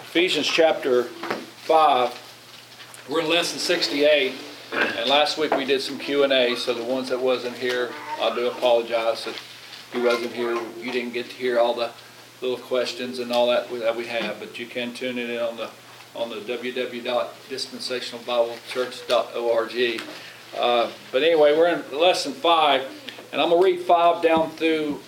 Ephesians chapter 5. We're in lesson 68, and last week we did some Q&A, so the ones that wasn't here, I do apologize that you wasn't here. You didn't get to hear all the little questions and all that we have, but you can tune it in on the www.dispensationalbiblechurch.org. But anyway, we're in lesson 5, and I'm going to read 5 down through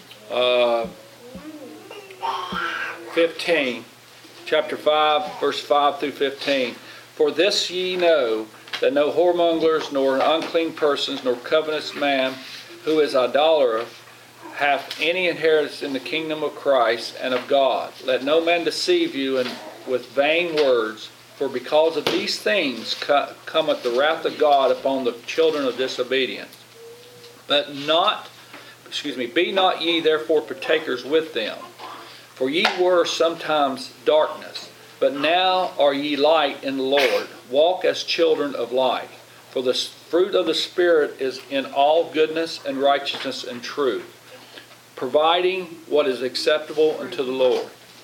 15. Chapter 5, verse 5 through 15. For this ye know, that no whoremongers, nor unclean persons, nor covetous man, who is idolater, hath any inheritance in the kingdom of Christ and of God. Let no man deceive you with vain words, for because of these things cometh the wrath of God upon the children of disobedience. Be not ye therefore partakers with them. For ye were sometimes darkness, but now are ye light in the Lord. Walk as children of light. For the fruit of the Spirit is in all goodness and righteousness and truth, proving what is acceptable unto the Lord.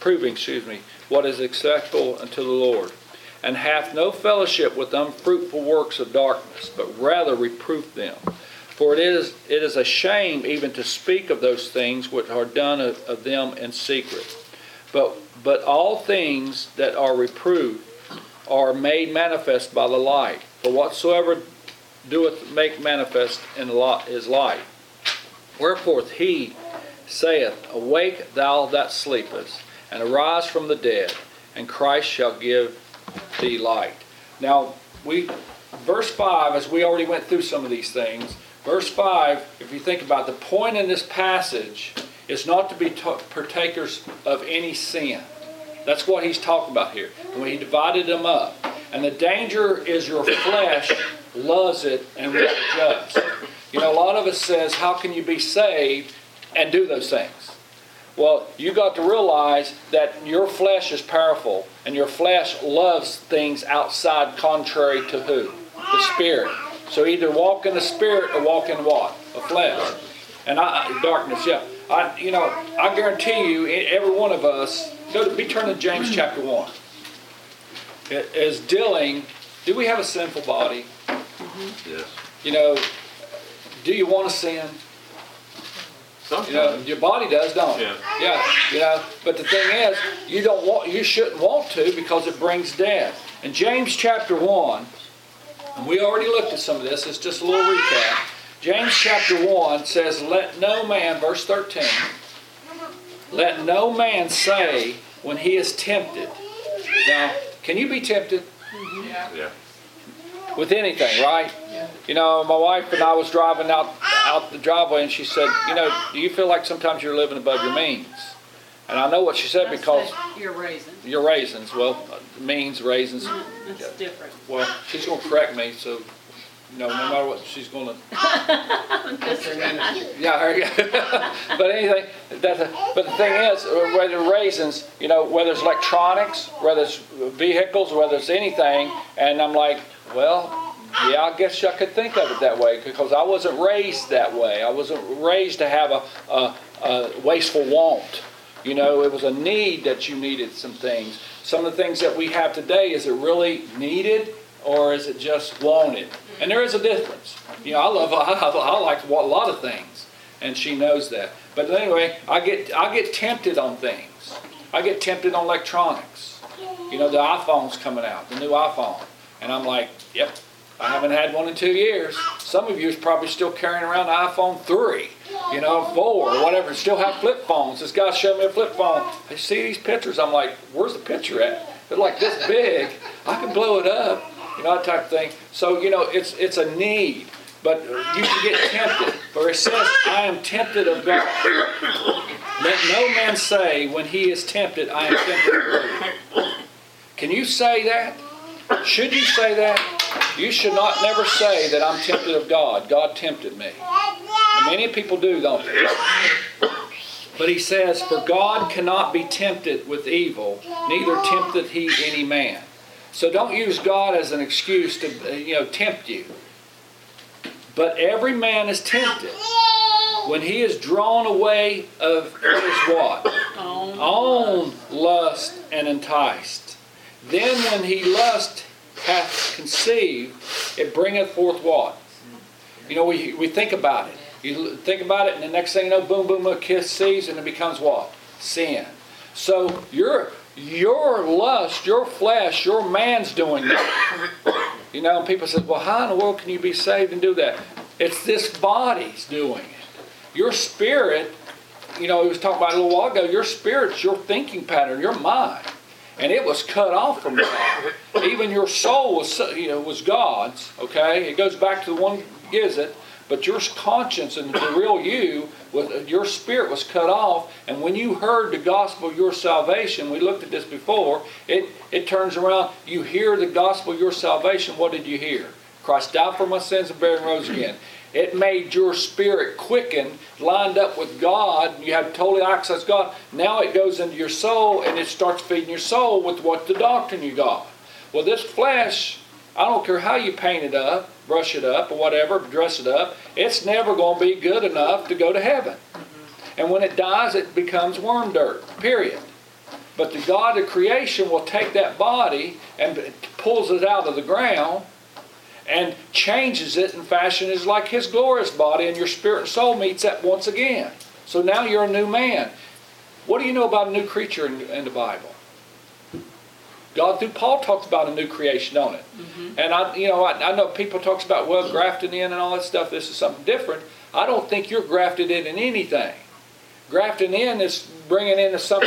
And hath no fellowship with unfruitful works of darkness, but rather reproof them. For it is a shame even to speak of those things which are done of them in secret. But all things that are reproved are made manifest by the light. For whatsoever doeth make manifest is light. Wherefore he saith, Awake thou that sleepest, and arise from the dead, and Christ shall give thee light. Now, verse 5, as we already went through some of these things, verse 5, if you think about it, the point in this passage is not to be partakers of any sin. That's what he's talking about here. And he divided them up. And the danger is your flesh loves it and will adjust. You know, a lot of us says, how can you be saved and do those things? Well, you got to realize that your flesh is powerful, and your flesh loves things outside contrary to who? The Spirit. So either walk in the Spirit or walk in what? The flesh. And darkness, yeah. I guarantee you, every one of us, turn to James chapter 1. Is dealing, do we have a sinful body? Mm-hmm. Yes. You know, do you want to sin? Sometimes. You know, your body does, don't it? Yeah. Yeah. But the thing is, you shouldn't want to, because it brings death. In James chapter 1, and we already looked at some of this, it's just a little recap. James chapter 1 says, let no man, verse 13, let no man say when he is tempted. Now, can you be tempted? Yeah. With anything, right? Yeah. You know, my wife and I was driving out the driveway, and she said, do you feel like sometimes you're living above your means? And I know what she said, because your raisins. Your raisins. Well, means, raisins. It's different. Well, she's going to correct me, so no matter what, she's going to. Yeah, her. But anything. But the thing is, whether raisins, whether it's electronics, whether it's vehicles, whether it's anything, and I'm like, well, yeah, I guess I could think of it that way, because I wasn't raised that way. I wasn't raised to have a wasteful want. It was a need that you needed some things. Some of the things that we have today, is it really needed, or is it just wanted? And there is a difference. I like a lot of things, and she knows that. But anyway, I get tempted on things. I get tempted on electronics. The iPhone's coming out, the new iPhone. And I'm like, yep, I haven't had one in 2 years. Some of you is probably still carrying around the iPhone 3, 4, or whatever, still have flip phones. This guy showed me a flip phone. I see these pictures. I'm like, where's the picture at? They're like this big. I can blow it up, that type of thing. So, it's a need. But you can get tempted. For it says, I am tempted of God. Let no man say when he is tempted, I am tempted of God. Can you say that? Should you say that? You should not never say that I'm tempted of God. God tempted me. And many people do, don't they? But he says, for God cannot be tempted with evil, neither tempteth he any man. So don't use God as an excuse to tempt you. But every man is tempted. when he is drawn away of his what? On lust and enticed. Then when he lust hath conceived, it bringeth forth what? You know, we think about it. You think about it, and the next thing you know, boom, boom, a kiss sees, and it becomes what? Sin. So your lust, your flesh, your man's doing that. You know, and people say, well, how in the world can you be saved and do that? It's this body's doing it. Your spirit, you know, he was talking about a little while ago, your spirit's your thinking pattern, your mind. And it was cut off from God. Even your soul was, you know, was God's, okay? It goes back to the one who gives it. But your conscience and the real you, your spirit was cut off. And when you heard the gospel of your salvation, we looked at this before, it turns around. You hear the gospel of your salvation. What did you hear? Christ died for my sins and buried and rose again. It made your spirit quicken, lined up with God. You have total access to God. Now it goes into your soul and it starts feeding your soul with what the doctrine you got. Well, this flesh, I don't care how you paint it up, brush it up or whatever, dress it up, it's never going to be good enough to go to heaven. And when it dies, it becomes worm dirt, period. But the God of creation will take that body and pulls it out of the ground and changes it and fashions it like His glorious body, and your spirit and soul meets that once again. So now you're a new man. What do you know about a new creature in the Bible? God through Paul talks about a new creation, don't it? Mm-hmm. And I know people talks about, well, grafted in and all that stuff. This is something different. I don't think you're grafted in anything. Grafting in is bringing in something.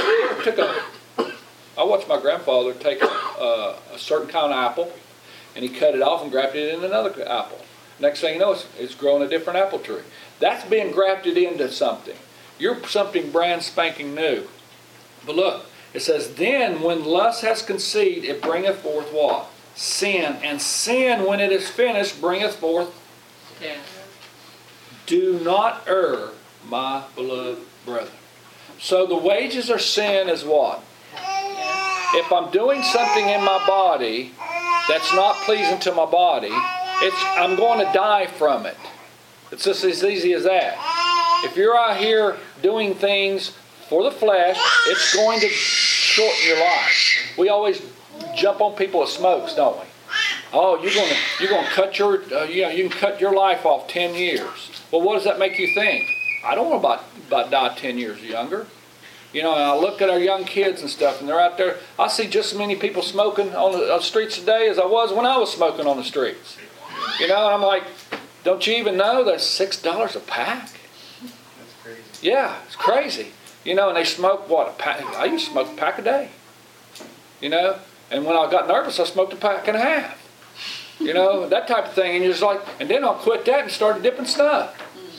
I watched my grandfather take a certain kind of apple, and he cut it off and grafted it in another apple. Next thing you know, it's growing a different apple tree. That's being grafted into something. You're something brand spanking new. But look, it says, then when lust has conceived, it bringeth forth what? Sin. And sin, when it is finished, bringeth forth death. Do not err, my beloved brethren. So the wages of sin is what? If I'm doing something in my body that's not pleasing to my body, I'm going to die from it. It's just as easy as that. If you're out here doing things for the flesh, it's going to shorten your life. We always jump on people that smokes, don't we? Oh, you're going to cut you can cut your life off 10 years. Well, what does that make you think? I don't want about die 10 years younger. You know, and I look at our young kids and stuff, and they're out there. I see just as many people smoking on the streets today as I was when I was smoking on the streets. You know, and I'm like, don't you even know that's $6 a pack? That's crazy. Yeah, it's crazy. You know, and they smoke what? A pack? I used to smoke a pack a day. You know, and when I got nervous, I smoked a pack and a half. You know, that type of thing. And you're just like, and then I'll quit that and start dipping snuff.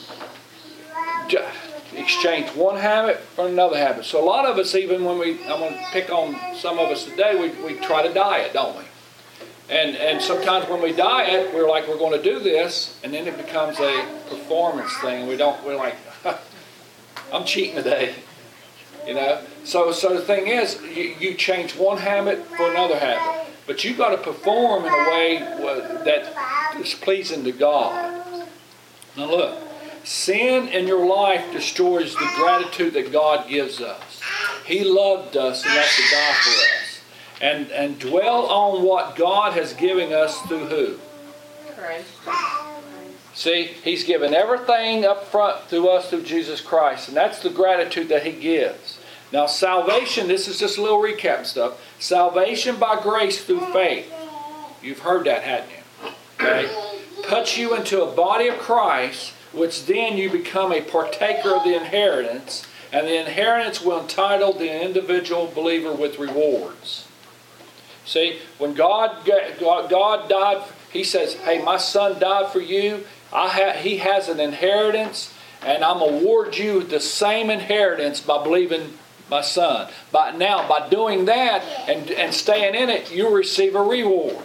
Exchange one habit for another habit. So a lot of us, even when I'm going to pick on some of us today, we try to diet, don't we? And sometimes when we diet, we're like, we're going to do this, and then it becomes a performance thing. We're like, I'm cheating today. You know? So the thing is, you change one habit for another habit. But you've got to perform in a way that is pleasing to God. Now look, sin in your life destroys the gratitude that God gives us. He loved us enough to die for us. And dwell on what God has given us through who? Christ. See, He's given everything up front through us through Jesus Christ. And that's the gratitude that He gives. Now salvation, this is just a little recap stuff. Salvation by grace through faith. You've heard that, hadn't you? Okay? Puts you into a body of Christ, which then you become a partaker of the inheritance. And the inheritance will entitle the individual believer with rewards. See, when God died, He says, hey, my son died for you. He has an inheritance, and I'm award you the same inheritance by believing my son. By doing that and staying in it, you receive a reward.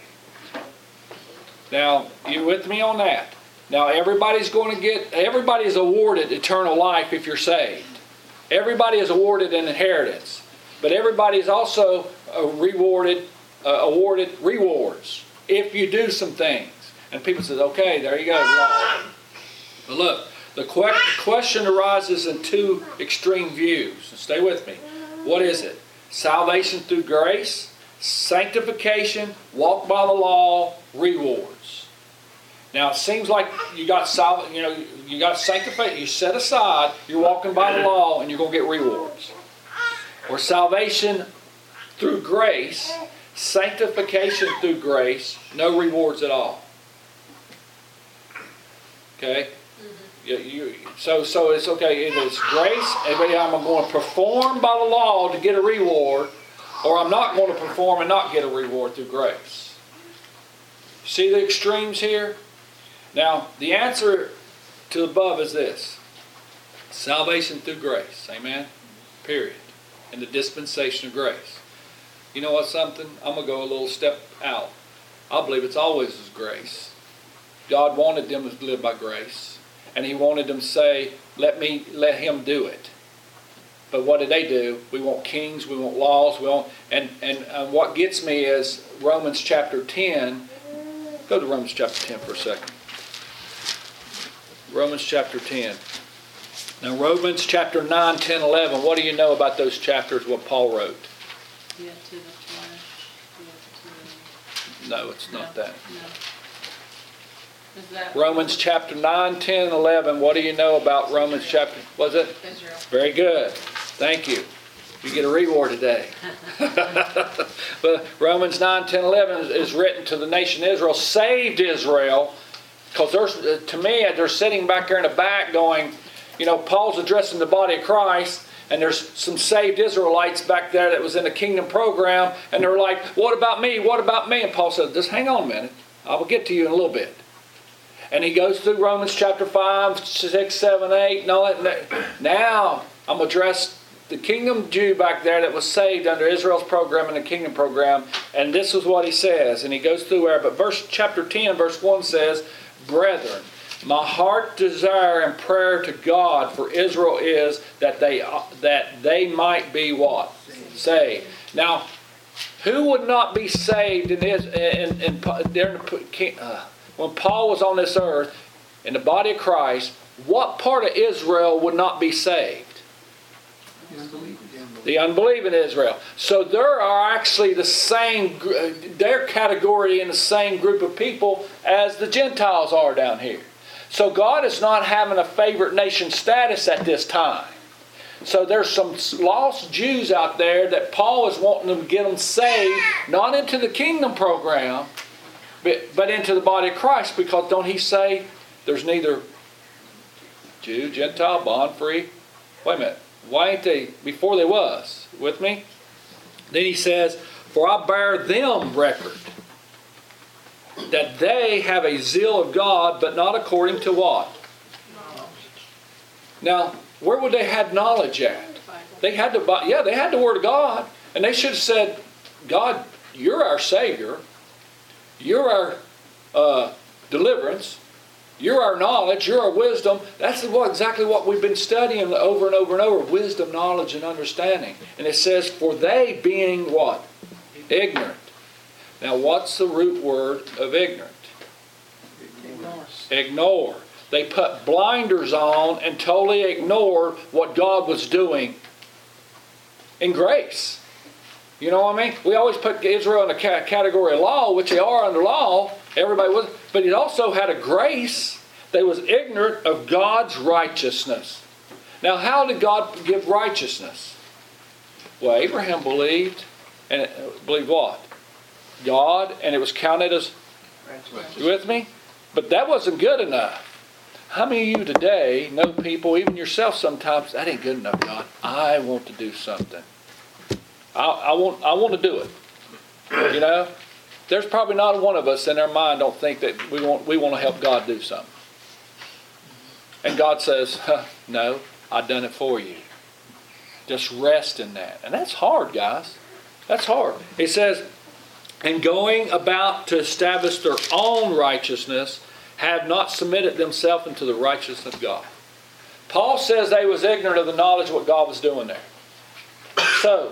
Now, you with me on that? Now, everybody is awarded eternal life if you're saved. Everybody is awarded an inheritance. But everybody is also awarded rewards if you do some things. And people say, okay, there you go, Lord. But look, The question arises in two extreme views. Stay with me. What is it? Salvation through grace, sanctification, walk by the law, rewards. Now it seems like you got sanctified, you set aside, you're walking by the law, and you're going to get rewards. Or salvation through grace, sanctification through grace, no rewards at all. Okay? So it's okay. Either it's grace, and I'm going to perform by the law to get a reward, or I'm not going to perform and not get a reward through grace. See the extremes here? Now, the answer to the above is this. Salvation through grace. Amen? Period. In the dispensation of grace. You know what something? I'm going to go a little step out. I believe it's always His grace. God wanted them to live by grace. And He wanted them to say, let Him do it. But what did they do? We want kings, we want laws, and what gets me is Romans chapter 10. Go to Romans chapter 10 for a second. Romans chapter 10. Now Romans chapter 9, 10, 11. What do you know about those chapters, what Paul wrote? Yeah, to the flesh. No, it's not that. No. Is that Romans chapter 9, 10, and 11. What do you know about Romans chapter? Was it? Israel. Very good. Thank you. You get a reward today. But Romans 9, 10, 11 is written to the nation Israel, saved Israel, because to me, they're sitting back there in the back going, Paul's addressing the body of Christ, and there's some saved Israelites back there that was in the kingdom program, and they're like, what about me? What about me? And Paul said, just hang on a minute. I will get to you in a little bit. And he goes through Romans chapter 5, 6, 7, 8, and all that. Now, I'm going to address the kingdom Jew back there that was saved under Israel's program and the kingdom program. And this is what he says. And he goes through there. But chapter 10, verse 1 says, Brethren, my heart desire and prayer to God for Israel is that they might be what? Saved. Now, who would not be saved when Paul was on this earth, in the body of Christ? What part of Israel would not be saved? The unbelieving Israel. So there are actually the same, their category in the same group of people as the Gentiles are down here. So God is not having a favorite nation status at this time. So there's some lost Jews out there that Paul is wanting them to get them saved, not into the kingdom program, but into the body of Christ, because don't he say there's neither Jew, Gentile, bond, free? Wait a minute. Why ain't they before they was? With me? Then he says, for I bear them record that they have a zeal of God, but not according to what? Now, where would they have knowledge at? They had they had the Word of God, and they should have said, God, you're our Savior. You're our deliverance. You're our knowledge. You're our wisdom. That's exactly what we've been studying over and over and over. Wisdom, knowledge, and understanding. And it says, for they being what? Ignorant. Now what's the root word of ignorant? Ignore. They put blinders on and totally ignored what God was doing in grace. You know what I mean? We always put Israel in a category of law, which they are under law. Everybody was. But it also had a grace. They was ignorant of God's righteousness. Now, how did God give righteousness? Well, Abraham believed. And believed what? God. And it was counted as... You with me? But that wasn't good enough. How many of you today know people, even yourself sometimes, that ain't good enough, God. I want to do something. I want to do it. There's probably not one of us in our mind don't think that we want to help God do something. And God says, no, I've done it for you. Just rest in that. And that's hard, guys. That's hard. He says, and going about to establish their own righteousness, have not submitted themselves into the righteousness of God. Paul says they was ignorant of the knowledge of what God was doing there. So,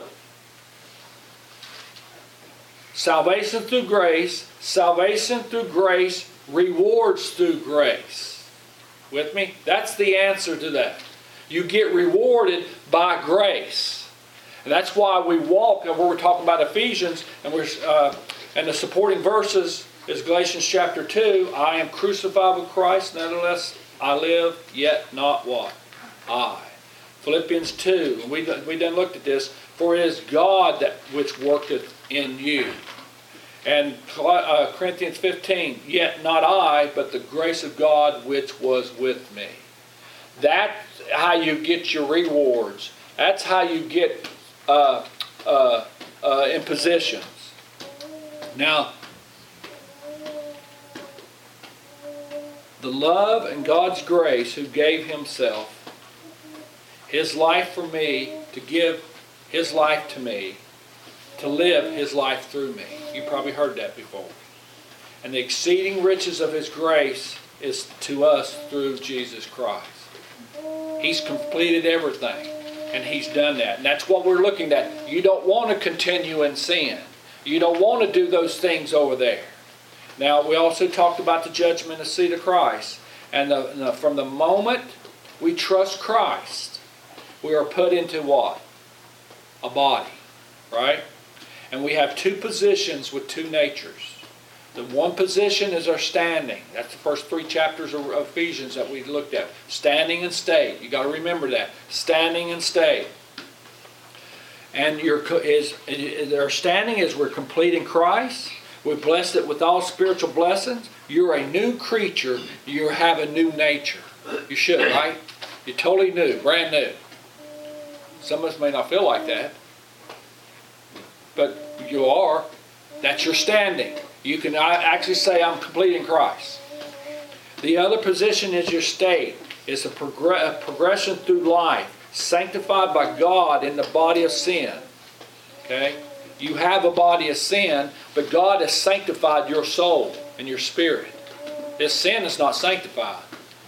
salvation through grace, rewards through grace. With me? That's the answer to that. You get rewarded by grace. And that's why we walk, and we're talking about Ephesians, and and the supporting verses is Galatians chapter 2. I am crucified with Christ, nevertheless I live, yet not what? I. Philippians 2, and we done looked at this. For it is God that which worketh in you. And Corinthians 15, yet not I, but the grace of God which was with me. That's how you get your rewards. That's how you get in positions. Now, the love and God's grace who gave Himself, His life for me, to give His life to me, to live His life through me. You probably heard that before. And the exceeding riches of His grace is to us through Jesus Christ. He's completed everything, and He's done that. And that's what we're looking at. You don't want to continue in sin. You don't want to do those things over there. Now, we also talked about the judgment and seat of Christ. And from the moment we trust Christ, we are put into what? A body, right? And we have two positions with two natures. The one position is our standing. That's the first 3 chapters of Ephesians that we looked at. Standing and state. You got to remember that. Standing and state. And our standing is we're complete in Christ. We're blessed it with all spiritual blessings. You're a new creature. You have a new nature. You should, right? You're totally new, brand new. Some of us may not feel like that. But you are. That's your standing. You can actually say, I'm complete in Christ. The other position is your state. It's a progression through life, sanctified by God in the body of sin. Okay? You have a body of sin, but God has sanctified your soul and your spirit. This sin is not sanctified.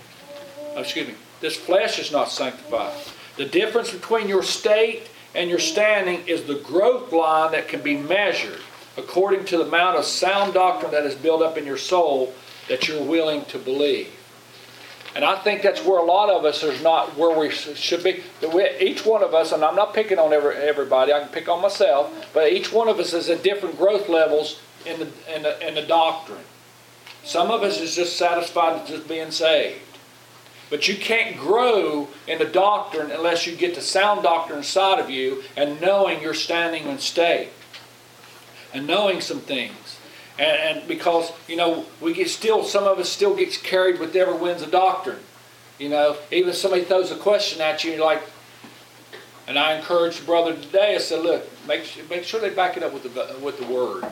This flesh is not sanctified. The difference between your state and your standing is the growth line that can be measured according to the amount of sound doctrine that is built up in your soul that you're willing to believe. And I think that's where a lot of us is not where we should be. Each one of us, and I'm not picking on everybody, I can pick on myself, but each one of us is at different growth levels in the doctrine. Some of us is just satisfied with just being saved. But you can't grow in the doctrine unless you get the sound doctrine inside of you and knowing you're standing in state. And knowing some things. And because, some of us still gets carried with every winds of doctrine. Even if somebody throws a question at you, you're like, and I encouraged the brother today, I said, look, make sure they back it up with the Word.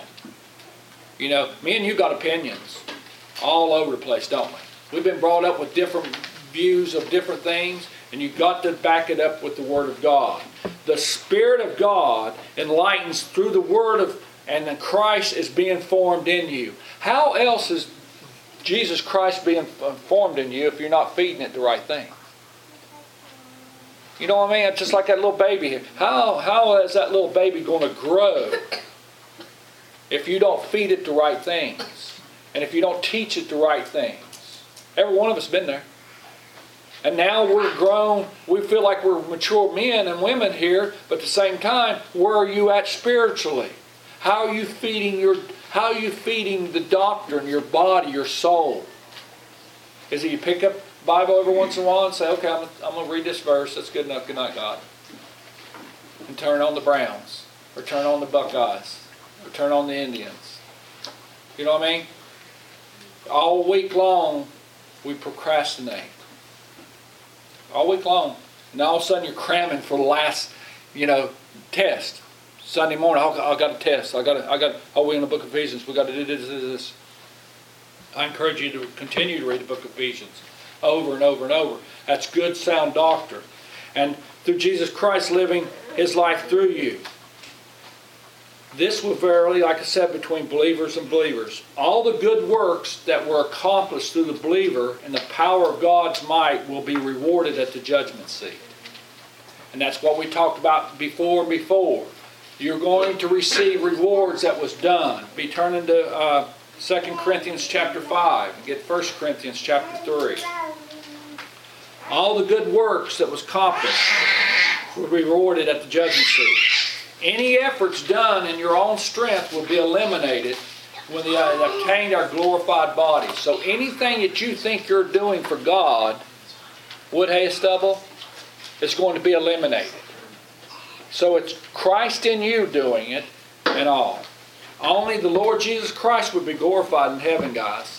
Me and you got opinions all over the place, don't we? We've been brought up with different views of different things, and you've got to back it up with the Word of God. The Spirit of God enlightens through the Word of and then Christ is being formed in you. How else is Jesus Christ being formed in you if you're not feeding it the right thing? You know what I mean? It's just like that little baby here. How is that little baby going to grow if you don't feed it the right things? And if you don't teach it the right things? Every one of us has been there. And now we're grown. We feel like we're mature men and women here. But at the same time, where are you at spiritually? How are you feeding the doctrine, your body, your soul? Is it you pick up the Bible every once in a while and say, okay, I'm going to read this verse. That's good enough. Good night, God. And turn on the Browns. Or turn on the Buckeyes. Or turn on the Indians. You know what I mean? All week long, we procrastinate. All week long. And all of a sudden you're cramming for the last, test. Sunday morning, I got a test. We're in the book of Ephesians. We got to do this. I encourage you to continue to read the book of Ephesians over and over and over. That's good, sound doctrine. And through Jesus Christ living His life through you. This will vary, like I said, between believers and believers. All the good works that were accomplished through the believer and the power of God's might will be rewarded at the judgment seat. And that's what we talked about before. You're going to receive rewards that was done. Be turning to 2 Corinthians chapter 5 and get 1 Corinthians chapter 3. All the good works that was accomplished will be rewarded at the judgment seat. Any efforts done in your own strength will be eliminated when they obtained our glorified body. So anything that you think you're doing for God, wood, hay, stubble, is going to be eliminated. So it's Christ in you doing it and all. Only the Lord Jesus Christ would be glorified in heaven, guys.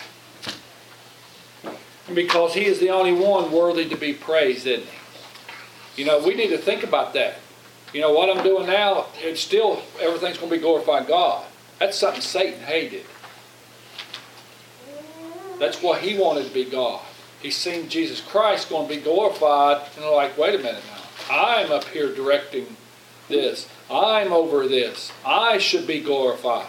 Because He is the only one worthy to be praised, isn't He? You know, we need to think about that. You know, what I'm doing now, it's still, everything's going to be glorifying God. That's something Satan hated. That's what he wanted to be God. He's seen Jesus Christ going to be glorified, and they're like, wait a minute now. I'm up here directing this. I'm over this. I should be glorified.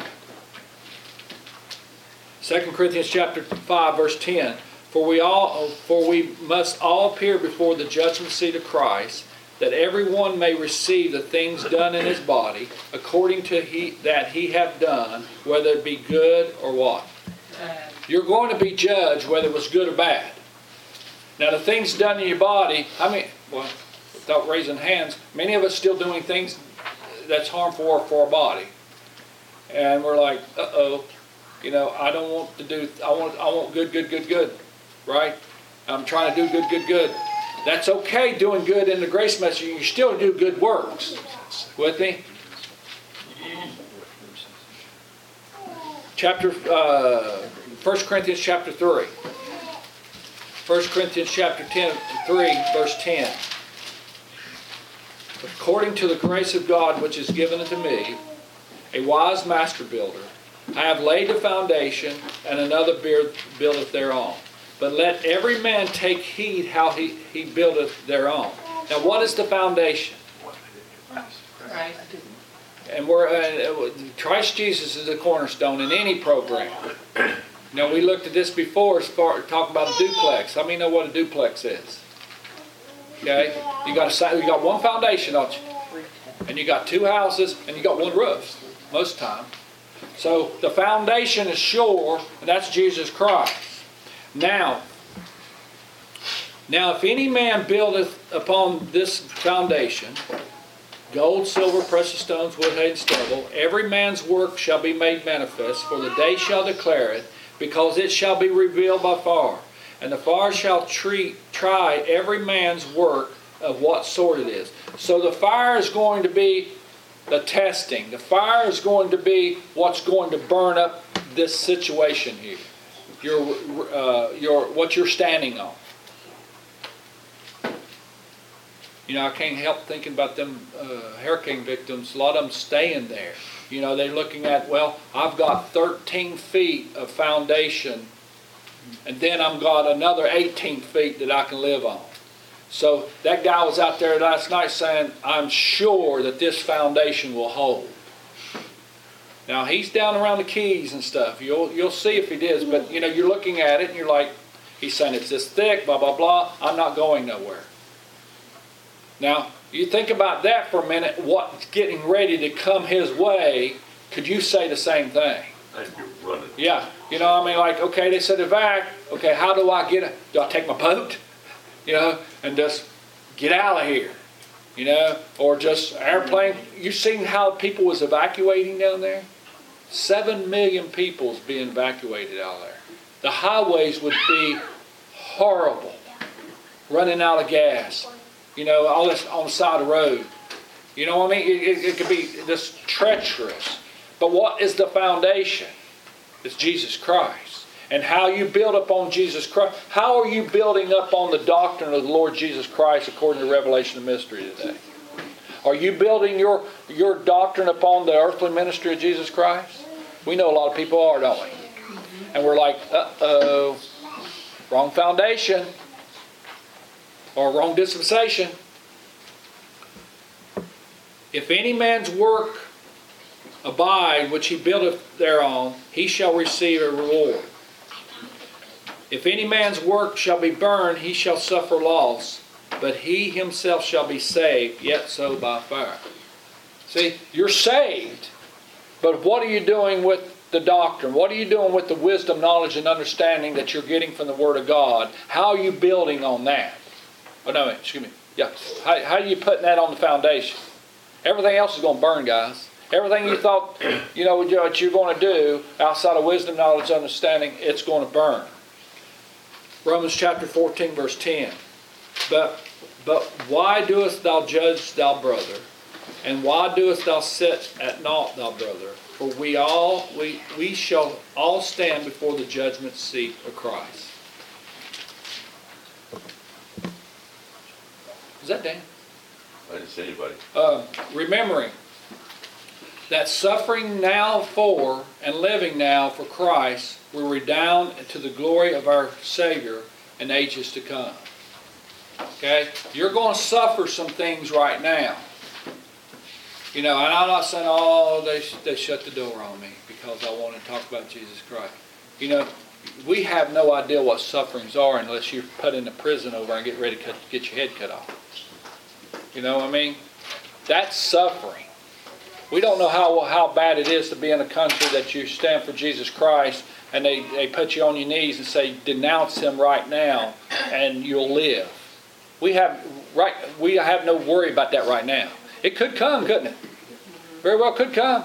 2 Corinthians chapter 5, verse 10. For we must all appear before the judgment seat of Christ, that everyone may receive the things done in his body, according to that he have done, whether it be good or what? You're going to be judged whether it was good or bad. Now the things done in your body, without raising hands, many of us still doing things that's harmful for our body. And we're like, you know, I don't want to do, I want good, right? I'm trying to do good. That's okay doing good in the grace message. You still do good works. With me? Chapter 1 Corinthians chapter 3. 1 Corinthians chapter 3, verse 10. According to the grace of God which is given unto me, a wise master builder, I have laid the foundation, and another buildeth thereon. But let every man take heed how he buildeth thereon. Now what is the foundation? Christ. And Christ Jesus is the cornerstone in any program. Now we looked at this before, talking about a duplex. How many know what a duplex is? Okay, you got one foundation, don't you? And you got two houses, and you got one roof most of the time. So the foundation is sure, and that's Jesus Christ. Now, if any man buildeth upon this foundation, gold, silver, precious stones, wood, hay, and stubble, every man's work shall be made manifest, for the day shall declare it, because it shall be revealed by fire. And the fire shall try every man's work of what sort it is. So the fire is going to be the testing. The fire is going to be what's going to burn up this situation here. What you're standing on. You know, I can't help thinking about them hurricane victims. A lot of them staying there. You know, they're looking at, well, I've got 13 feet of foundation, and then I've got another 18 feet that I can live on. So that guy was out there last night saying, I'm sure that this foundation will hold. Now he's down around the Keys and stuff. You'll see if he is, but you know, you're looking at it and you're like, he's saying it's this thick, blah, blah, blah. I'm not going nowhere. Now, you think about that for a minute, what's getting ready to come his way, could you say the same thing? And you're running. Yeah, you know, I mean, like, okay, they said evac, okay, how do I get it? Do I take my boat? You know, and just get out of here, you know, or just airplane. You seen how people was evacuating down there? 7 million people's being evacuated out there. The highways would be horrible, running out of gas, you know, all this on the side of the road. You know what I mean? It could be this treacherous. But what is the foundation? It's Jesus Christ. And how you build upon Jesus Christ. How are you building up on the doctrine of the Lord Jesus Christ according to Revelation of Mystery today? Are you building your doctrine upon the earthly ministry of Jesus Christ? We know a lot of people are, don't we? And we're like, uh-oh, wrong foundation. Or wrong dispensation. If any man's work abide, which he buildeth thereon, he shall receive a reward. If any man's work shall be burned, he shall suffer loss, but he himself shall be saved, yet so by fire. See, you're saved, but what are you doing with the doctrine? What are you doing with the wisdom, knowledge, and understanding that you're getting from the Word of God? How are you building on that? Oh, no, excuse me. Yeah. How are you putting that on the foundation? Everything else is going to burn, guys. Everything you thought, what you're going to do outside of wisdom, knowledge, understanding, it's going to burn. Romans chapter 14, verse 10. But why doest thou judge thy brother? And why doest thou sit at naught thy brother? For we shall all stand before the judgment seat of Christ. Is that Dan? I didn't see anybody. Remembering that suffering now for and living now for Christ will redound to the glory of our Savior in ages to come. Okay? You're going to suffer some things right now. And I'm not saying, they shut the door on me because I want to talk about Jesus Christ. We have no idea what sufferings are unless you're put in a prison over and get ready to get your head cut off. You know what I mean? That's suffering. We don't know how bad it is to be in a country that you stand for Jesus Christ and they put you on your knees and say, denounce him right now and you'll live. We have no worry about that right now. It could come, couldn't it? Very well could come.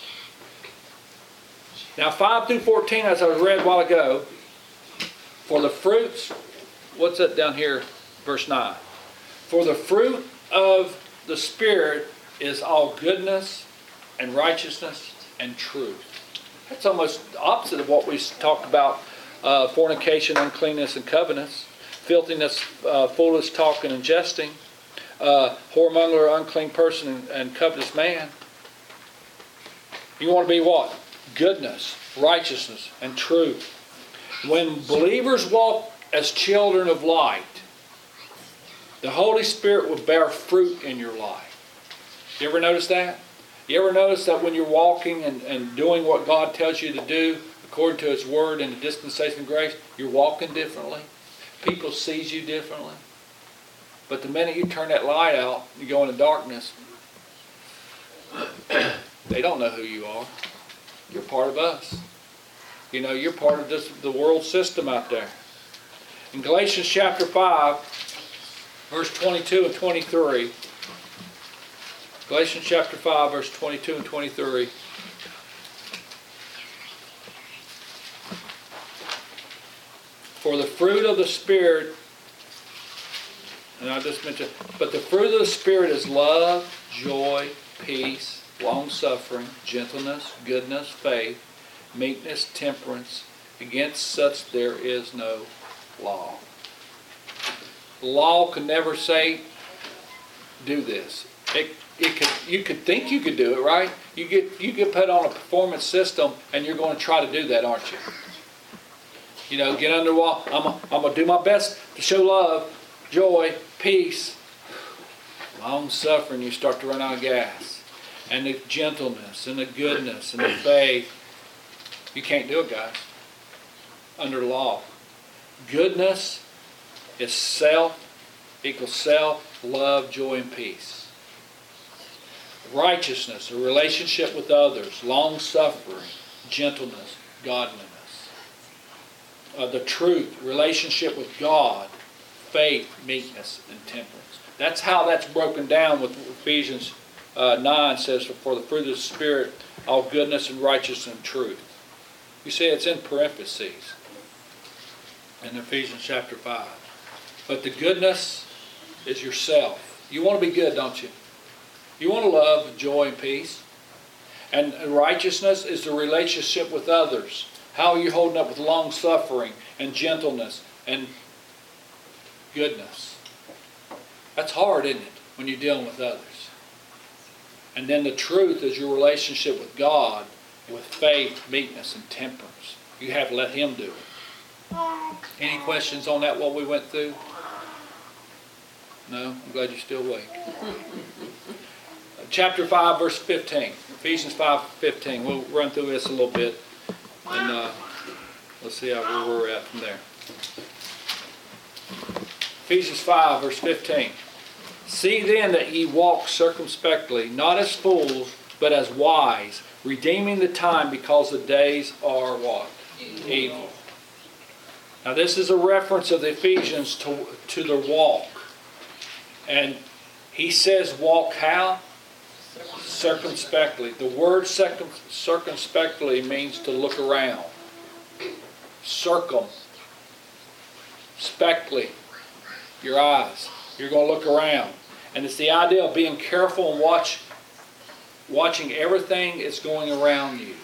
Now 5 through 14, as I read a while ago, for the fruits, what's that down here, verse 9? For the fruit of the Spirit is all goodness and righteousness and truth. That's almost the opposite of what we talked about, fornication, uncleanness, and covetousness, filthiness, foolish talk and jesting, whoremonger, unclean person, and covetous man. You want to be what? Goodness, righteousness, and truth. When believers walk as children of light, the Holy Spirit will bear fruit in your life. You ever notice that? You ever notice that when you're walking and doing what God tells you to do according to His Word and the dispensation of grace, you're walking differently? People sees you differently. But the minute you turn that light out, you go into darkness, they don't know who you are. You're part of us. You're part of the world system out there. In Galatians chapter 5, verse 22 and 23, Galatians chapter 5, verse 22 and 23. For the fruit of the Spirit, and I just mentioned, but the fruit of the Spirit is love, joy, peace, long-suffering, gentleness, goodness, faith, meekness, temperance. Against such there is no law. The law can never say, do this. You could think you could do it, right? You get put on a performance system and you're going to try to do that, aren't you? Get under the wall. I'm going to do my best to show love, joy, peace. Long suffering, you start to run out of gas. And the gentleness and the goodness and the faith. You can't do it, guys. Under the law. Goodness is self, equals self, love, joy, and peace. Righteousness, a relationship with others, long-suffering, gentleness, godliness. The truth, relationship with God, faith, meekness, and temperance. That's how that's broken down with Ephesians 9 says, for the fruit of the Spirit, all goodness and righteousness and truth. You see, it's in parentheses in Ephesians chapter 5. But the goodness is yourself. You want to be good, don't you? You want to love, joy, and peace. And righteousness is the relationship with others. How are you holding up with long-suffering and gentleness and goodness? That's hard, isn't it, when you're dealing with others? And then the truth is your relationship with God, with faith, meekness, and temperance. You have to let Him do it. Any questions on that, what we went through? No? I'm glad you're still awake. Chapter 5, verse 15. Ephesians 5:15. We'll run through this a little bit. And let's see where we're at from there. Ephesians 5, verse 15. See then that ye walk circumspectly, not as fools, but as wise, redeeming the time because the days are what? Evil. Now this is a reference of the Ephesians to their walk. And he says walk how? Circumspectly. The word circumspectly means to look around. Circumspectly. Your eyes. You're going to look around. And it's the idea of being careful and watching everything that's going around you.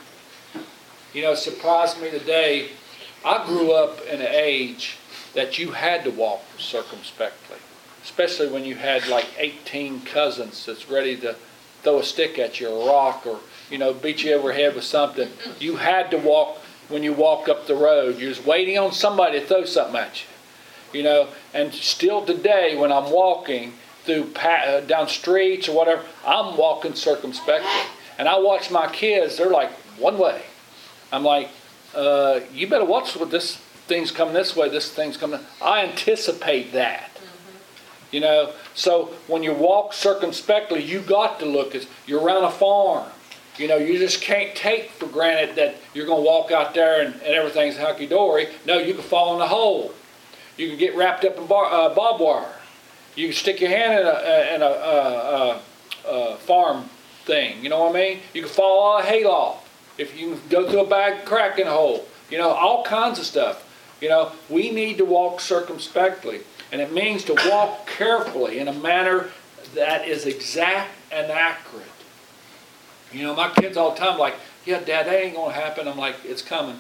You know, it surprised me today. I grew up in an age that you had to walk circumspectly. Especially when you had like 18 cousins that's ready to throw a stick at you, or a rock, or, you know, beat you over the head with something. You had to walk when you walk up the road. You was waiting on somebody to throw something at you. You know, and still today when I'm walking through down streets or whatever, I'm walking circumspectly. And I watch my kids, they're like one way. I'm like, you better watch what this thing's coming this way, this thing's coming. I anticipate that. You know, so when you walk circumspectly, you got to look. You're around a farm. You know, you just can't take for granted that you're going to walk out there and everything's hunky-dory. No, you can fall in a hole. You can get wrapped up in barbed wire. You can stick your hand in a farm thing. You know what I mean? You can fall out of a hayloft. If you can go through a bag crack in a hole. You know, all kinds of stuff. You know, we need to walk circumspectly. And it means to walk carefully in a manner that is exact and accurate. You know, my kids all the time like, yeah, Dad, that ain't going to happen. I'm like, it's coming.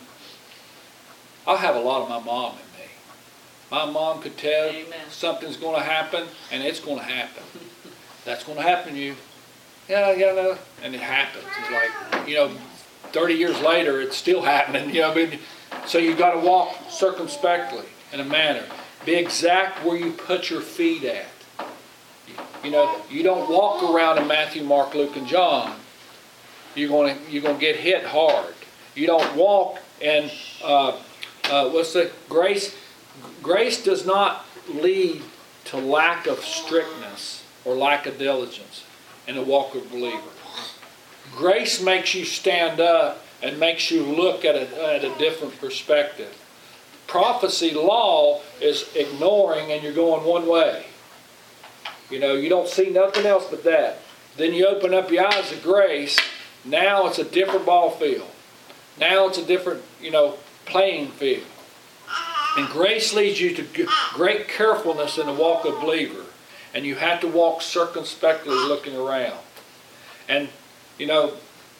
I have a lot of my mom in me. My mom could tell something's going to happen, and it's going to happen. That's going to happen to you. Yeah, no. And it happens. It's like, you know, 30 years later, it's still happening. You know, I mean, so you got to walk circumspectly in a manner. Be exact where you put your feet at. You know, you don't walk around in Matthew, Mark, Luke, and John. You're going to get hit hard. You don't walk in grace. Grace does not lead to lack of strictness or lack of diligence in the walk of a believer. Grace makes you stand up and makes you look at a different perspective. Prophecy, law, is ignoring and you're going one way. You know, you don't see nothing else but that. Then you open up your eyes to grace. Now it's a different ball field. Now it's a different, you know, playing field. And grace leads you to great carefulness in the walk of believer. And you have to walk circumspectly looking around. And, you know,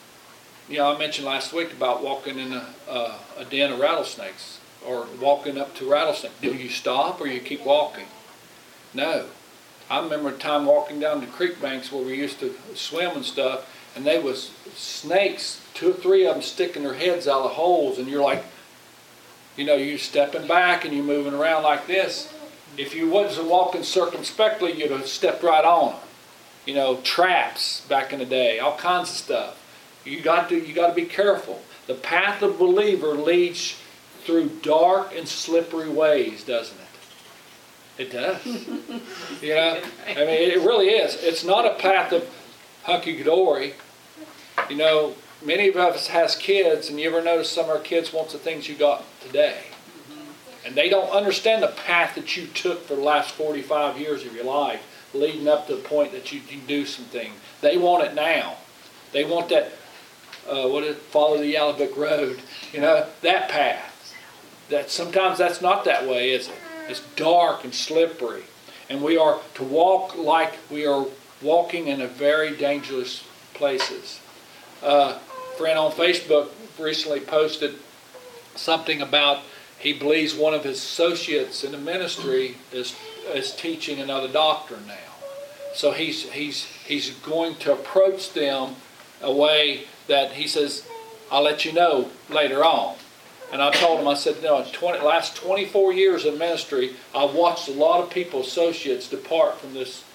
I mentioned last week about walking in a den of rattlesnakes. Or walking up to rattlesnake. Do you stop or you keep walking? No. I remember a time walking down the creek banks where we used to swim and stuff, and there was snakes, 2 or 3 of them sticking their heads out of holes, and you're like, you know, you're stepping back and you're moving around like this. If you wasn't walking circumspectly, you'd have stepped right on them. You know, traps back in the day, all kinds of stuff. You got to be careful. The path of the believer leads through dark and slippery ways, doesn't it? It does. You know, I mean, it really is. It's not a path of hunky-dory. You know, many of us has kids, and you ever notice some of our kids want the things you got today. And they don't understand the path that you took for the last 45 years of your life, leading up to the point that you can do some things. They want it now. They want that, follow the yellow brick road, you know, that path. That sometimes that's not that way, is it? It's dark and slippery. And we are to walk like we are walking in a very dangerous places. A friend on Facebook recently posted something about he believes one of his associates in the ministry is teaching another doctrine now. So he's going to approach them a way that he says, I'll let you know later on. And I told him, I said, last 24 years of ministry, I've watched a lot of people, associates, depart from this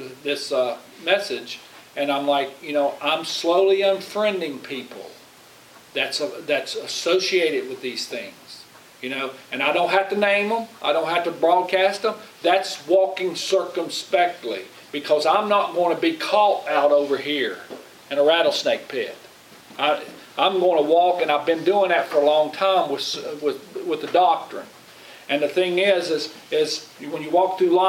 message. And I'm like, you know, I'm slowly unfriending people that's associated with these things. You know, and I don't have to name them. I don't have to broadcast them. That's walking circumspectly, because I'm not going to be caught out over here in a rattlesnake pit. I'm going to walk, and I've been doing that for a long time with the doctrine. And the thing is when you walk through life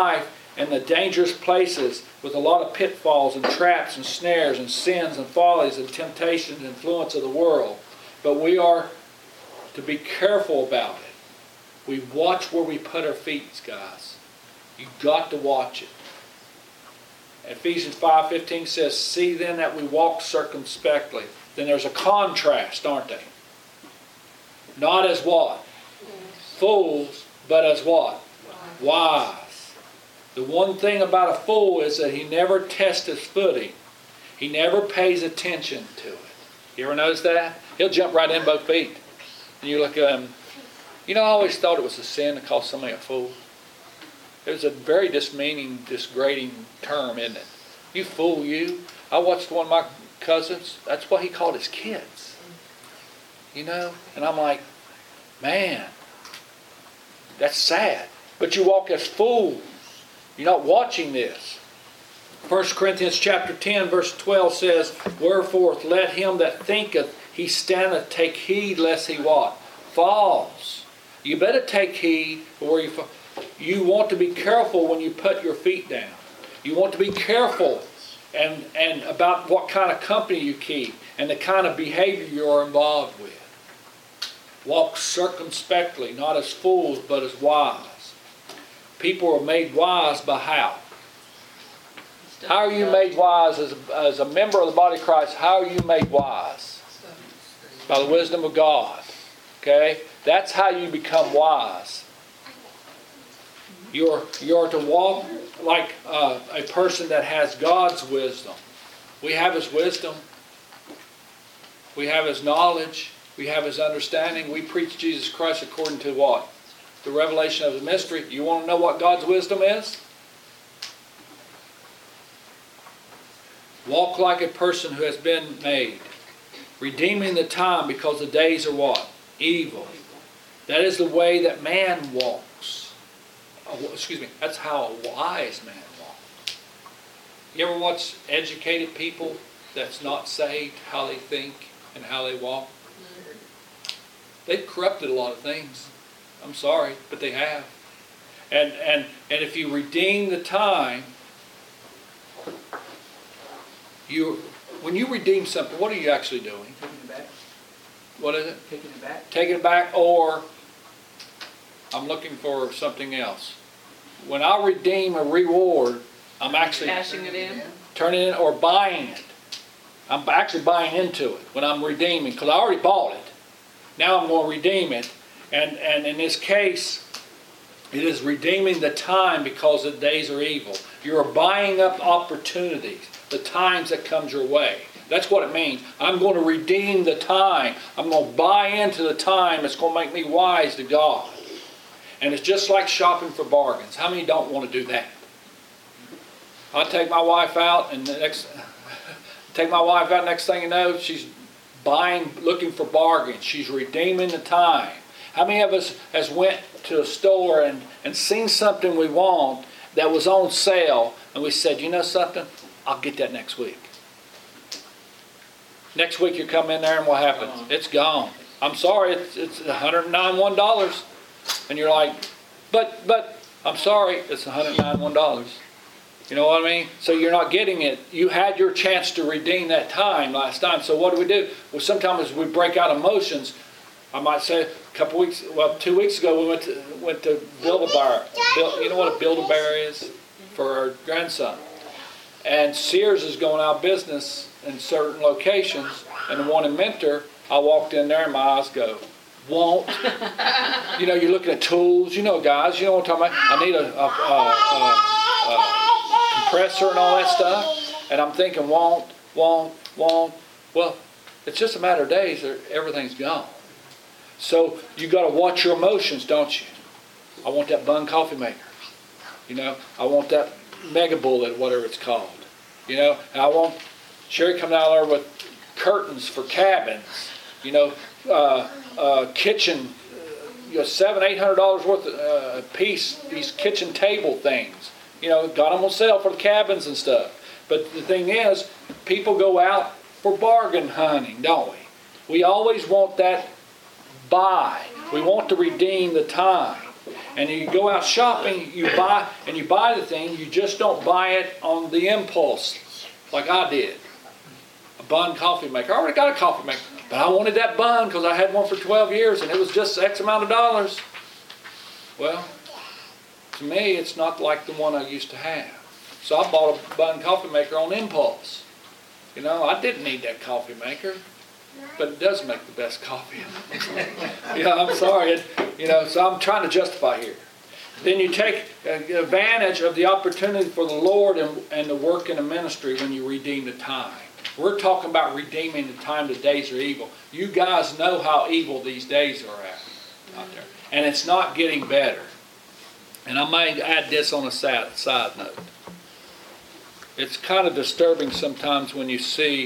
and the dangerous places with a lot of pitfalls and traps and snares and sins and follies and temptations and influence of the world. But we are to be careful about it. We watch where we put our feet, guys. You've got to watch it. Ephesians 5:15 says, see then that we walk circumspectly. Then there's a contrast, aren't they? Not as what? Fools, but as what? Wise. The one thing about a fool is that he never tests his footing. He never pays attention to it. You ever notice that? He'll jump right in both feet. And you look at him. You know, I always thought it was a sin to call somebody a fool. It was a very dismeaning, disgrading term, isn't it? You fool, you. I watched one of my cousins. That's what he called his kids. You know? And I'm like, man, that's sad. But you walk as fools. You're not watching this. 1 Corinthians chapter 10 verse 12 says, wherefore let him that thinketh he standeth take heed lest he what? Falls. You better take heed where you fall. You want to be careful when you put your feet down. You want to be careful and about what kind of company you keep and the kind of behavior you're involved with. Walk circumspectly, not as fools, but as wise. People are made wise by how? How are you made wise as a member of the body of Christ? How are you made wise? By the wisdom of God. Okay? That's how you become wise. You're to walk like a person that has God's wisdom. We have His wisdom. We have His knowledge. We have His understanding. We preach Jesus Christ according to what? The revelation of His mystery. You want to know what God's wisdom is? Walk like a person who has been made. Redeeming the time because the days are what? Evil. That is the way that man walks. Excuse me, that's how a wise man walks. You ever watch educated people that's not saved, how they think and how they walk? They've corrupted a lot of things. I'm sorry, but they have. And if you redeem the time, when you redeem something, what are you actually doing? Taking it back. What is it? Taking it back. Taking it back, or I'm looking for something else. When I redeem a reward, I'm actually Cashing it in. turning it or buying it. I'm actually buying into it when I'm redeeming, because I already bought it. Now I'm going to redeem it. And in this case, it is redeeming the time because the days are evil. You're buying up opportunities, the times that comes your way. That's what it means. I'm going to redeem the time. I'm going to buy into the time that's going to make me wise to God. And it's just like shopping for bargains. How many don't want to do that? I take my wife out, and next thing you know, she's buying, looking for bargains. She's redeeming the time. How many of us has went to a store and seen something we want that was on sale, and we said, you know something? I'll get that next week. Next week you come in there and what happens? It's gone. I'm sorry, it's $191. And you're like, but I'm sorry, it's $191. You know what I mean? So you're not getting it. You had your chance to redeem that time last time. So what do? Well, sometimes we break out emotions. I might say 2 weeks ago we went to Build-A-Bear. You know what a Build-A-Bear is? For our grandson. And Sears is going out of business in certain locations. And the one in Mentor, I walked in there and my eyes go, won't. You know, you're looking at tools. You know, guys, you know what I'm talking about? I need a compressor and all that stuff. And I'm thinking, won't. Well, it's just a matter of days. Everything's gone. So you got to watch your emotions, don't you? I want that Bunn coffee maker. You know, I want that Mega Bullet, whatever it's called. You know, and I want Sherry coming out there with curtains for cabins. You know, kitchen, $700-800 worth a piece. These kitchen table things. You know, got them on sale for the cabins and stuff. But the thing is, people go out for bargain hunting, don't we? We always want that buy. We want to redeem the time. And you go out shopping, you buy the thing, you just don't buy it on the impulse, like I did. A Bunn coffee maker. I already got a coffee maker, but I wanted that Bunn because I had one for 12 years and it was just X amount of dollars. Well, to me, it's not like the one I used to have. So I bought a Bunn coffee maker on impulse. You know, I didn't need that coffee maker, but it does make the best coffee. Yeah, I'm sorry. So I'm trying to justify here. Then you take advantage of the opportunity for the Lord and the work in the ministry when you redeem the time. We're talking about redeeming the time. The days are evil. You guys know how evil these days are out there. And it's not getting better. And I might add this on a side note. It's kind of disturbing sometimes when you see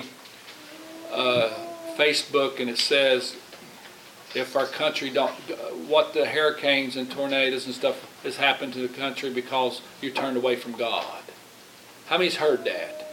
Facebook and it says if our country what the hurricanes and tornadoes and stuff has happened to the country because you turned away from God. How many's heard that?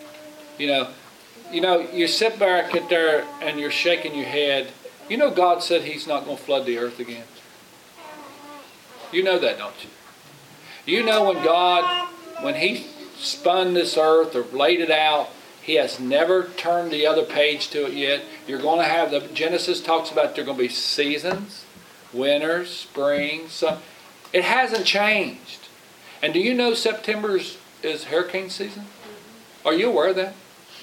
You sit back there and you're shaking your head. You know God said He's not going to flood the earth again. You know that, don't you? You know when He spun this earth or laid it out, He has never turned the other page to it yet. You're going to have Genesis talks about there are going to be seasons, winters, spring, summer. It hasn't changed. And do you know September is hurricane season? Are you aware of that?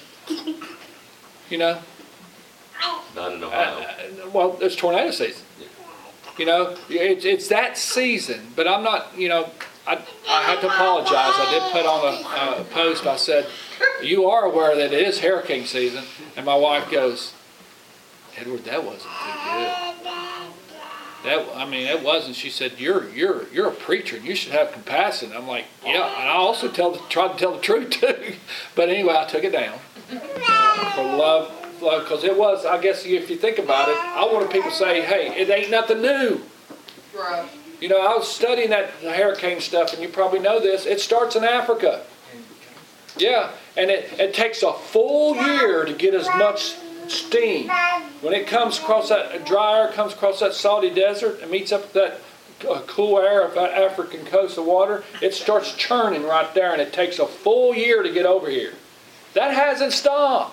Not in Ohio. Well, it's tornado season. It's that season. But I'm not, I have to apologize. I did put on a post. I said, you are aware that it is hurricane season. And my wife goes, Edward, that wasn't too good. It wasn't. She said, you're a preacher and you should have compassion. I'm like, yeah. And I also tried to tell the truth too. But anyway, I took it down for love, because it was. I guess if you think about it, I wanted people to say, hey, it ain't nothing new. Right. I was studying that hurricane stuff, and you probably know this. It starts in Africa. Yeah, and it takes a full year to get as much steam. When it comes across that dry air, comes across that salty desert and meets up with that cool air of that African coast of water, it starts churning right there, and it takes a full year to get over here. That hasn't stopped.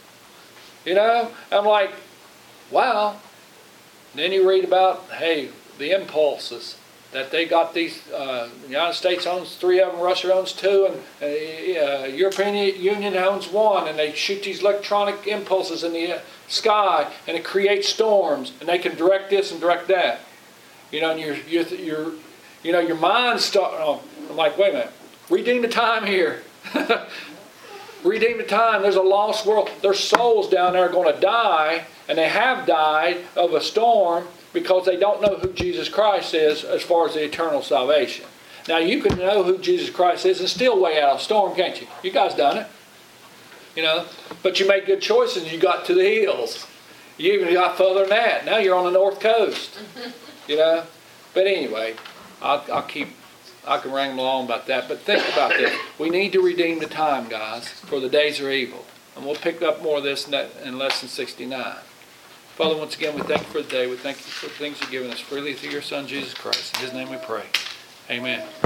I'm like, wow. Then you read about, hey, the impulses that they got these. The United States owns 3 of them, Russia owns 2, and European Union owns 1, and they shoot these electronic impulses in the sky, and it creates storms, and they can direct this and direct that. And your mind start. I'm like, wait a minute, redeem the time here. Redeem the time. There's a lost world. There's souls down there going to die, and they have died of a storm because they don't know who Jesus Christ is as far as the eternal salvation. Now, you can know who Jesus Christ is and still way out of a storm, can't you? You guys done it. But you made good choices and you got to the hills. You even got further than that. Now you're on the north coast. But anyway, I can wrangle along about that. But think about this. We need to redeem the time, guys, for the days are evil. And we'll pick up more of this in lesson 69. Father, once again, we thank you for the day. We thank you for the things you've given us freely through your Son, Jesus Christ. In His name we pray. Amen.